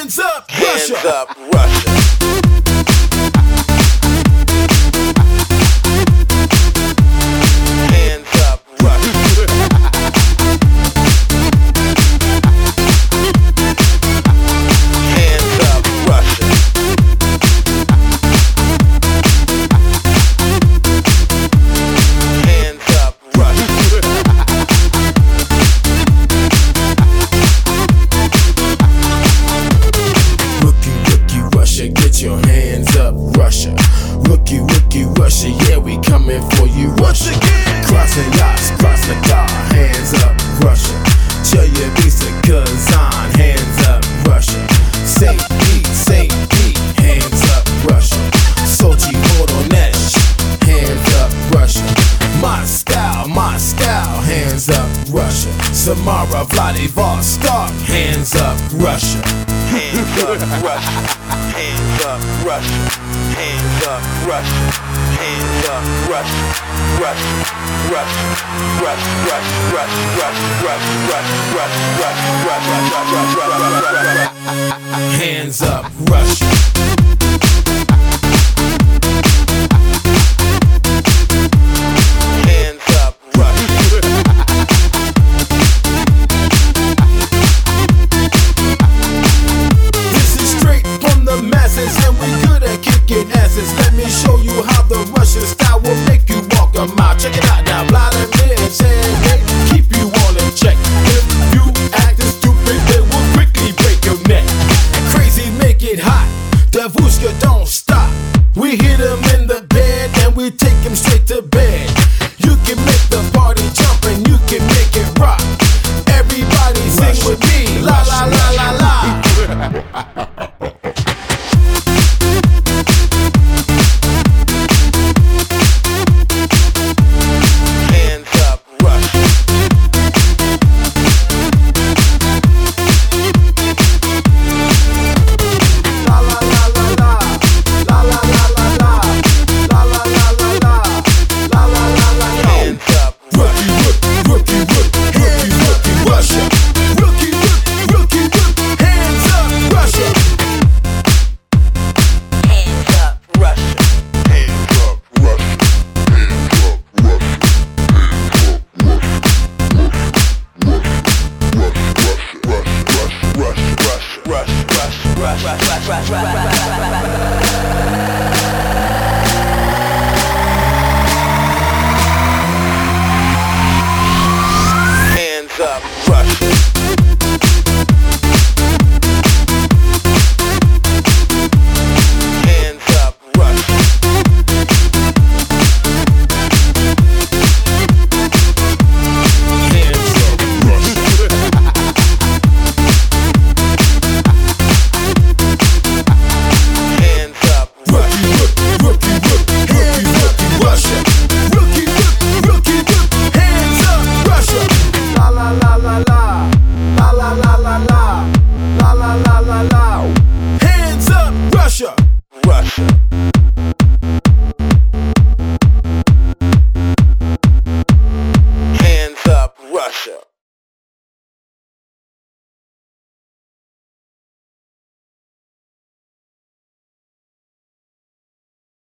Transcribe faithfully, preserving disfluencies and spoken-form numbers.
Hands up, Russia. Hands up, Russia. Hands up, Russia. Hands up, Russia. Hands up, Russia. Rookie, rookie, Russia, get your hands up, Russia. Rookie, rookie, Russia, yeah, we coming for you, Russia. Crossing yachts, cross the car, hands up, Russia. Tell your Visa Kazan, hands up, Russia. Saint Pete, Saint Pete, hands up, Russia. Sochi, Voronezh, hands up, Russia. Moscow, Moscow, hands up, Russia. Samara, Vladivostok, hands up, Russia. Hands up, Russia. Hands up, Russia. Hands up, Russia. Hands up, Russia. Russia. Russia. Russia. Russia. Russia. Russia. Russia. Russia. Russia. Russia. Russia. Hands up, Russia. Hands up, Russia. This is straight from the masses, and we good at kicking asses. Let me show you how the Russian style will make you walk a mile. Check it out now, Vladimir Champagne, keep you all in check. If you acting stupid, they will quickly break your neck. Crazy, make it hot. Devushka, don't stop. We hit him in the bed and we take him straight to bed. You can make the party jump and you can make it rock. Everybody sing with me, la la la la la. Hands up, Russia. La la la la la, la la la la la, la la la la la, la la la la. Hands up, Rookie, rookie, rookie, rookie, rookie, rookie, Russia. Rookie, rookie, rookie, rookie, hands up, Russia. hands up, Russia. Hands up, Russia. Hands up, Russia. Russia, Russia, Russia, Russia, Russia, Russia, Russia, Russia, Russia, Russia, Russia, Russia, Russia, Russia, Russia,